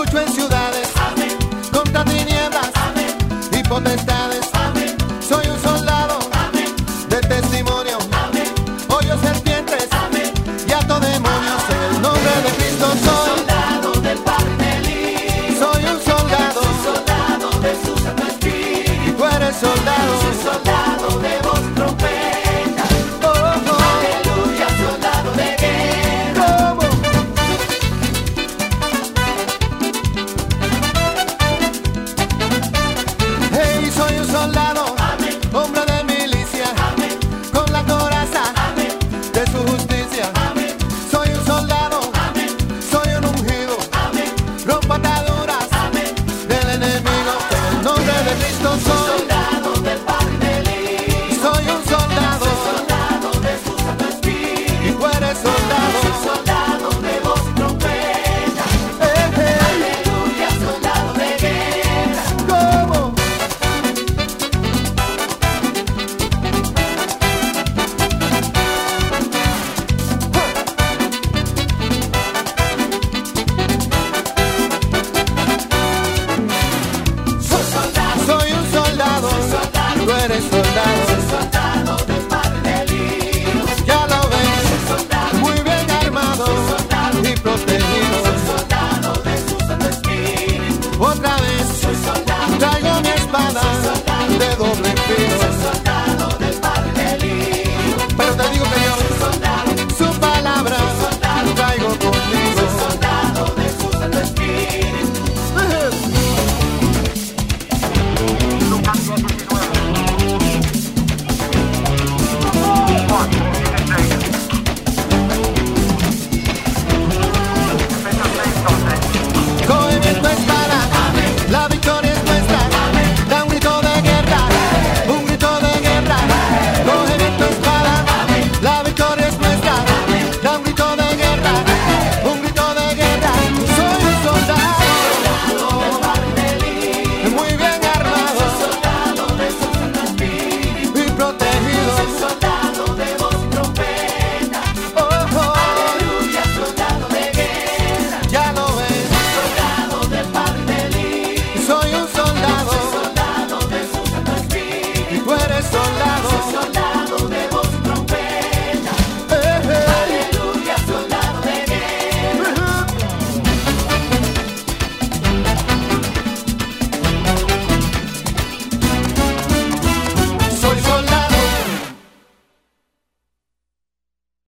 lucho en ciudades, amén, contra tinieblas amén, y potestades. amén, Soy un soldado amén, de testimonio, amén, hoyo serpientes amén. y ato demonios. En el nombre de Cristo soy. Soldado del Padre del Hijo, Soy un soldado soldado de su Santo y Espíritu, tú eres soldado. soy soldado de voz trompeta, Oh, oh, aleluya, soldado de guerra. ¿cómo? Hey, soy un soldado, Amén, hombre de milicia, amén, con la coraza amén, de su justicia. amén, Soy un soldado, amén, soy un ungido, amén, rompo ataduras amén. del enemigo. En el nombre de Cristo soy. Soldado del Padre del Hijo, Soy un soldado soldado de su Santo Espíritu, y tú eres soldado. soldado de voz trompeta, aleluya, soldado de guerra. ¿Cómo? Soy soldado, Soy un soldado, soldado, tú eres soldado. soldado del Padre del Hijo, Ya lo ves, soldado, muy bien armado y protegido. soldado de su Santo Espíritu, Otra vez